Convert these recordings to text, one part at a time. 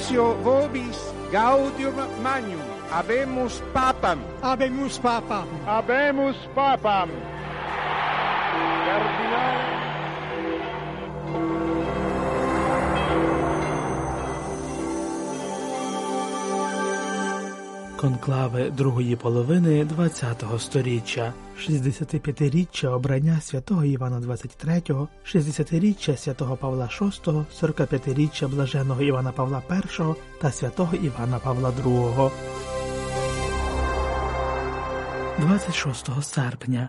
Ecclesia vobis gaudium magnum. Habemus papam. Habemus papam. Habemus papam. Кардинал. Конклави другої половини ХХ століття, 65-річчя обрання святого Івана XXIII, 60-річчя святого Павла VI, 45-річчя блаженого Івана Павла І та святого Івана Павла II. 26 серпня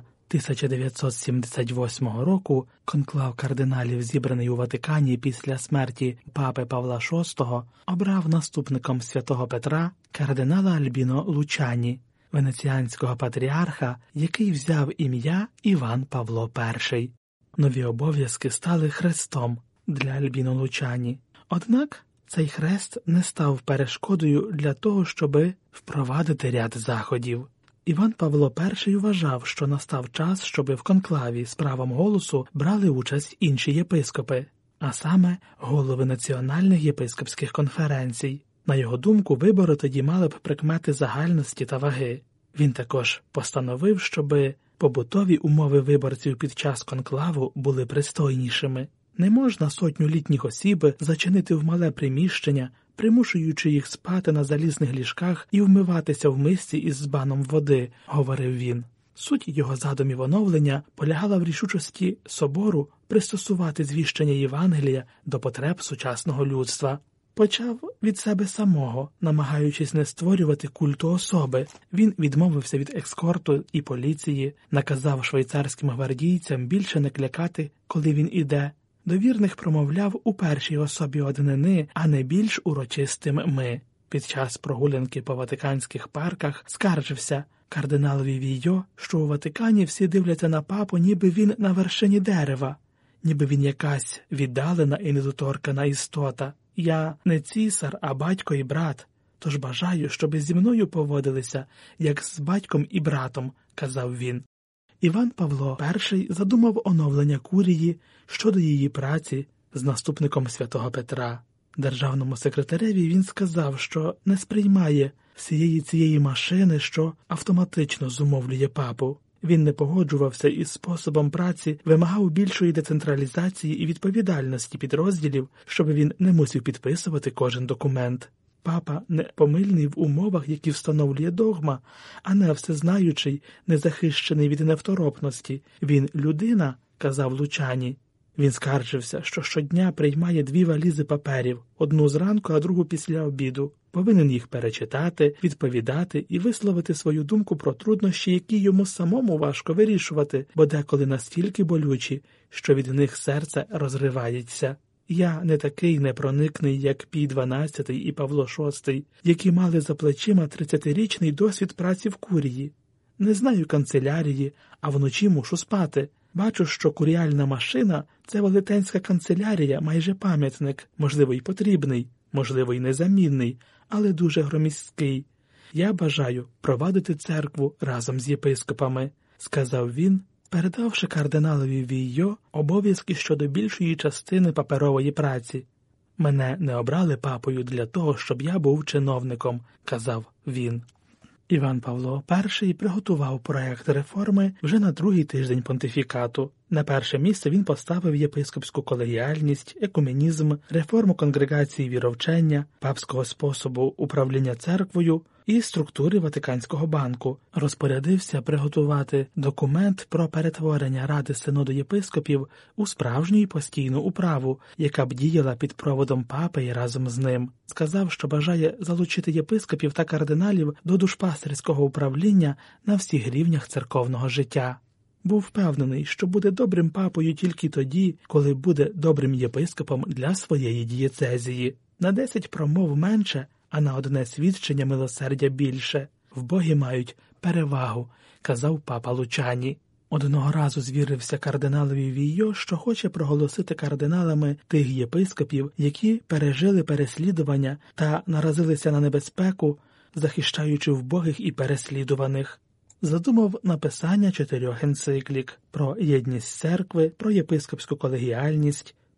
1978 року конклав кардиналів, зібраний у Ватикані після смерті папи Павла VI, обрав наступником святого Петра кардинала Альбіно Лучані, венеціанського патріарха, який взяв ім'я Іван Павло І. Нові обов'язки стали хрестом для Альбіно Лучані. Однак цей хрест не став перешкодою для того, щоби впровадити ряд заходів. Іван Павло І вважав, що настав час, щоби в конклаві з правом голосу брали участь інші єпископи, а саме голови національних єпископських конференцій. На його думку, вибори тоді мали б прикмети загальності та ваги. Він також постановив, щоби побутові умови виборців під час конклаву були пристойнішими. Не можна сотню літніх осіб зачинити в мале приміщення, примушуючи їх спати на залізних ліжках і вмиватися в мисці із збаном води, говорив він. Суть його задумів оновлення полягала в рішучості собору пристосувати звіщення Євангелія до потреб сучасного людства. Почав від себе самого, намагаючись не створювати культу особи. Він відмовився від ескорту і поліції, наказав швейцарським гвардійцям більше не клякати, коли він іде. До вірних промовляв у першій особі однини, а не більш урочистим «ми». Під час прогулянки по ватиканських парках скаржився кардиналові Війо, що у Ватикані всі дивляться на папу, ніби він на вершині дерева, ніби він якась віддалена і недоторкана істота. «Я не цісар, а батько і брат, тож бажаю, щоби зі мною поводилися, як з батьком і братом», – казав він. Іван Павло І задумав оновлення курії щодо її праці з наступником святого Петра. Державному секретареві він сказав, що не сприймає всієї цієї машини, що автоматично зумовлює папу. Він не погоджувався із способом праці, вимагав більшої децентралізації і відповідальності підрозділів, щоб він не мусив підписувати кожен документ. Папа не помильний в умовах, які встановлює догма, а не всезнаючий, незахищений від невторопності. Він людина, казав Лучані. Він скаржився, що щодня приймає 2 валізи паперів, одну зранку, а другу після обіду. Повинен їх перечитати, відповідати і висловити свою думку про труднощі, які йому самому важко вирішувати, бо деколи настільки болючі, що від них серце розривається. Я не такий непроникний, як Пій XII і Павло VI, які мали за плечима 30-річний досвід праці в курії. Не знаю канцелярії, а вночі мушу спати. Бачу, що куріальна машина – це велетенська канцелярія, майже пам'ятник, можливо, й потрібний, можливо, й незамінний, але дуже громіздкий. Я бажаю провадити церкву разом з єпископами, сказав він, передавши кардиналові Війо обов'язки щодо більшої частини паперової праці. «Мене не обрали папою для того, щоб я був чиновником», – казав він. Іван Павло І приготував проект реформи вже на другий тиждень понтифікату. На перше місце він поставив єпископську колегіальність, екуменізм, реформу конгрегації віровчення, папського способу управління церквою і структури Ватиканського банку. Розпорядився приготувати документ про перетворення Ради Синоду єпископів у справжню і постійну управу, яка б діяла під проводом папи і разом з ним. Сказав, що бажає залучити єпископів та кардиналів до душпастирського управління на всіх рівнях церковного життя. Був впевнений, що буде добрим папою тільки тоді, коли буде добрим єпископом для своєї дієцезії. На 10 промов менше, а на одне свідчення милосердя більше. Вбогі мають перевагу, казав папа Лучані. Одного разу звірився кардиналові Війо, що хоче проголосити кардиналами тих єпископів, які пережили переслідування та наразилися на небезпеку, захищаючи вбогих і переслідуваних. Задумав написання 4 енциклік про єдність церкви, про єпископську колегіальність,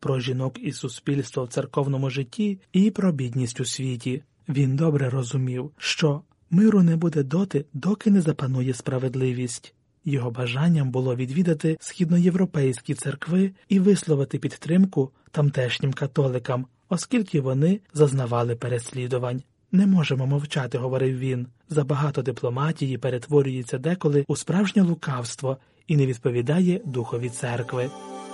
про жінок і суспільство в церковному житті і про бідність у світі. Він добре розумів, що миру не буде доти, доки не запанує справедливість. Його бажанням було відвідати східноєвропейські церкви і висловити підтримку тамтешнім католикам, оскільки вони зазнавали переслідувань. «Не можемо мовчати», – говорив він. «Забагато дипломатії перетворюється деколи у справжнє лукавство і не відповідає духові церкви».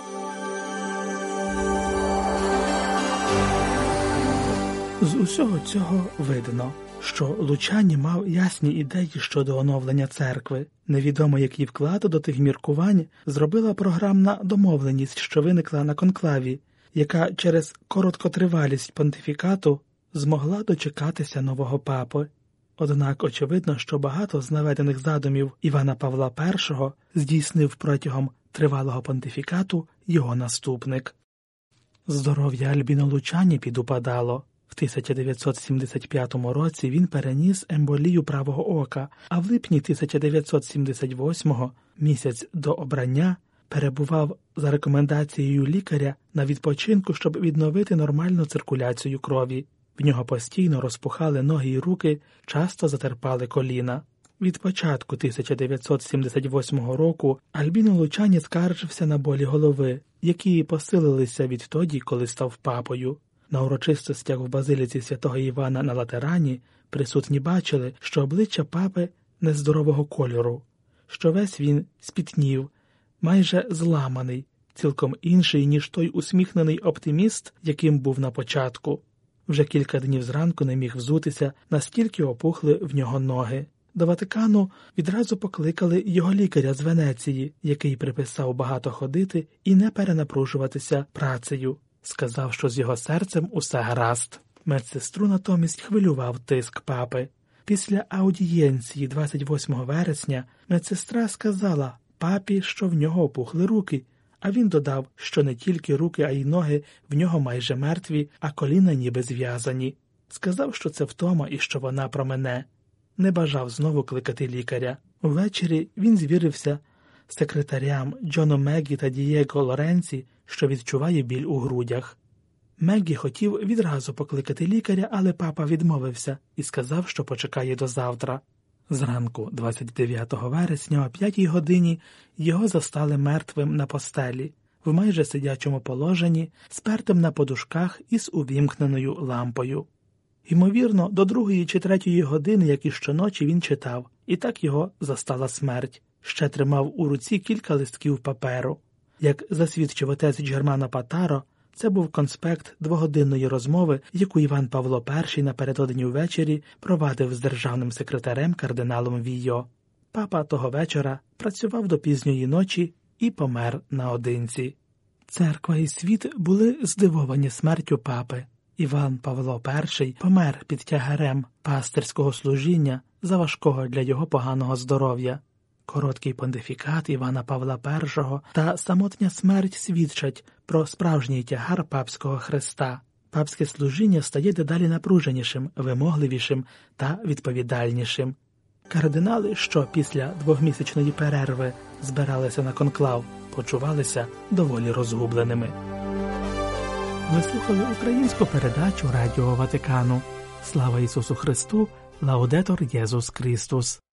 З усього цього видно, що Лучані мав ясні ідеї щодо оновлення церкви. Невідомо, який вклад до тих міркувань зробила програмна домовленість, що виникла на конклаві, яка через короткотривалість понтифікату змогла дочекатися нового папи. Однак очевидно, що багато з наведених задумів Івана Павла І здійснив протягом тривалого понтифікату його наступник. Здоров'я Альбіно Лучані підупадало. В 1975 році він переніс емболію правого ока, а в липні 1978-го, місяць до обрання, перебував за рекомендацією лікаря на відпочинку, щоб відновити нормальну циркуляцію крові. В нього постійно розпухали ноги і руки, часто затерпали коліна. Від початку 1978 року Альбіно Лучані скаржився на болі голови, які посилилися відтоді, коли став папою. На урочистостях в базиліці святого Івана на Латерані присутні бачили, що обличчя папи нездорового кольору, що весь він спітнів, майже зламаний, цілком інший, ніж той усміхнений оптиміст, яким був на початку. Вже кілька днів зранку не міг взутися, настільки опухли в нього ноги. До Ватикану відразу покликали його лікаря з Венеції, який приписав багато ходити і не перенапружуватися працею. Сказав, що з його серцем усе гаразд. Медсестру натомість хвилював тиск папи. Після аудієнції 28 вересня медсестра сказала папі, що в нього опухли руки, а він додав, що не тільки руки, а й ноги в нього майже мертві, а коліна ніби зв'язані. Сказав, що це втома і що вона про мене. Не бажав знову кликати лікаря. Увечері він звірився секретарям Джону Мегі та Дієго Лоренці, що відчуває біль у грудях. Мегі хотів відразу покликати лікаря, але папа відмовився і сказав, що почекає до завтра. Зранку 29 вересня о 5 годині його застали мертвим на постелі, в майже сидячому положенні, спертим на подушках і з увімкненою лампою. Ймовірно, до 2 чи 3 години, як і щоночі, він читав, і так його застала смерть. Ще тримав у руці кілька листків паперу. Як засвідчив отець Джермано Патаро, це був конспект 2-годинної розмови, яку Іван Павло І напередодні ввечері провадив з державним секретарем кардиналом Війо. Папа того вечора працював до пізньої ночі і помер наодинці. Церква і світ були здивовані смертю папи. Іван Павло І помер під тягарем пастирського служіння за важкого для його поганого здоров'я. Короткий понтифікат Івана Павла І та самотня смерть свідчать про справжній тягар папського хреста. Папське служіння стає дедалі напруженішим, вимогливішим та відповідальнішим. Кардинали, що після 2-місячної перерви збиралися на конклав, почувалися доволі розгубленими. Ви слухали українську передачу Радіо Ватикану. Слава Ісусу Христу! Лаудетор Єсус Христос!